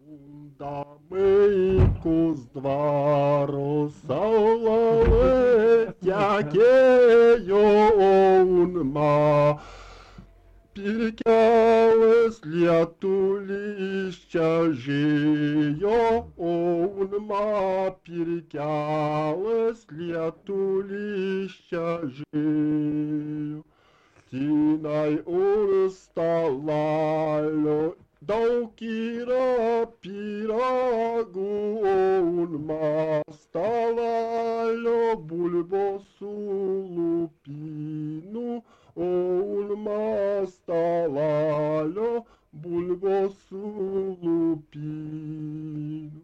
Дамику з двору соловей тякею онма, перекялась лету лища жиё онма, перекялась лету лища жиё. Tinai ustalalo Daukira piragu un mastalalo bulbosu lupinu un mastalalo bulbosu lupinu.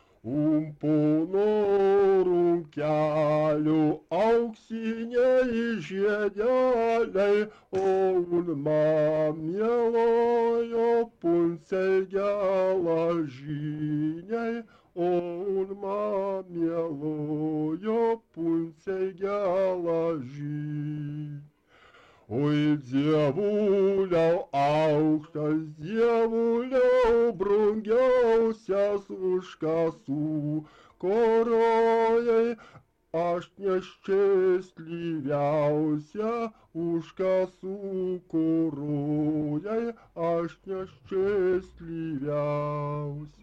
Ponorul kelių auksiniai žiedeliai, o un man mielojo puncej gelažiniai, o un man mielojo puncej gelažiniai. Oi, dievuliau aukštas, dievuliau brangiausias už kasų korojai, aš neščėstlyviausia už kasų korojai, aš neščėstlyviausia.